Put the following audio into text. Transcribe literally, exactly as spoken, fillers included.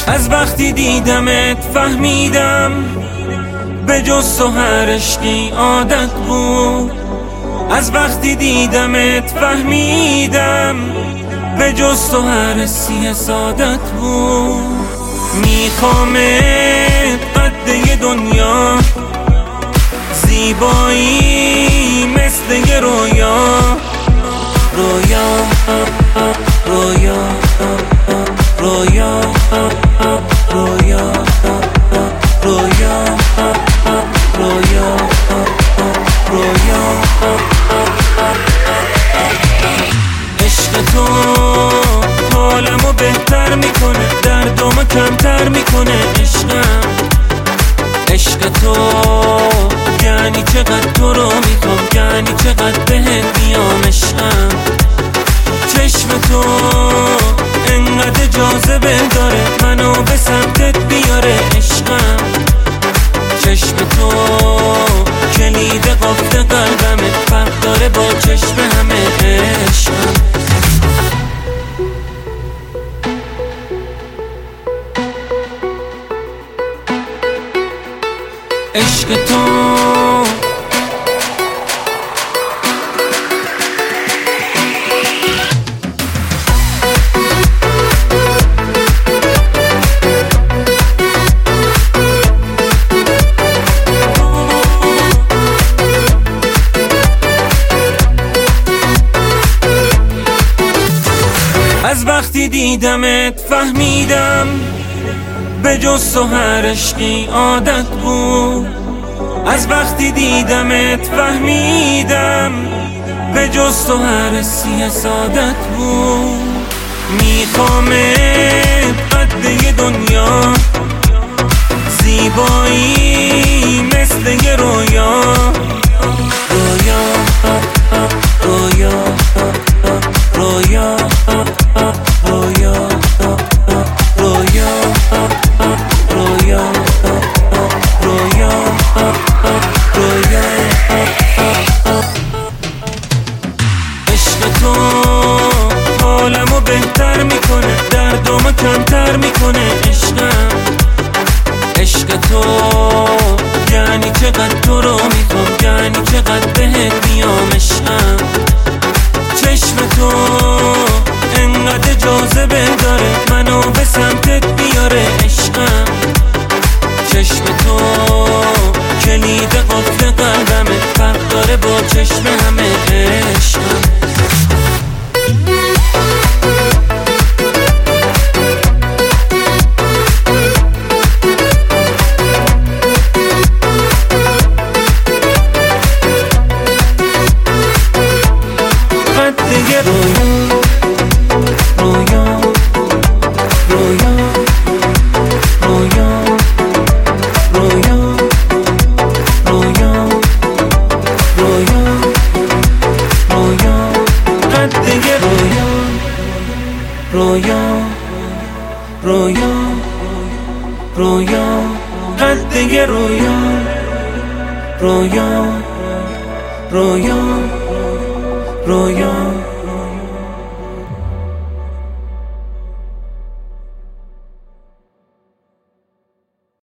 از وقتی دیدمت فهمیدم به جز تو هر عشقی عادت بود. از وقتی دیدمت فهمیدم به جز تو هر حسی سعادت بود. میخوامت قد دنیا، زیبایی مثل یه رویا. رویا رویا رویا رویا رویا رویا رویا. عشق تو حالمو بهتر میکنه، دردمو کمتر میکنه. عشقم عشق تو یعنی چقدر تو رو میخوام، یعنی چقدر بهت میام. عشقم چشم تو انقدر جاذبه داره، منو به سمتت بیاره. عشقم چشم تو کلید قفل قلبمه، فرق داره با چشم همه. عشقم عشق تو از وقتی دیدمت فهمیدم به جز تو هر عشقی عادت بود. از وقتی دیدمت فهمیدم به جز تو هر حسی سعادت بود. میخوامت قد دنیا، زیبایی مثل یه رویا. رویا رویا رویا رویا رویا رویا رویا رویا. عشق تو حالمو بهتر میکنه، دردمو کمتر میکنه. عشقم عشق تو یعنی چقدر تو رو میخوام، یعنی چقدر بهت میام. عشقم چشم تو انقدر جاذبه داره، منو به سمتت بیاره. عشقم چشم تو کلید قفل قلبمه، فرق داره با چشم همه. عشقم رویا رویا رویا قد یه رویا. رویا رویا رویا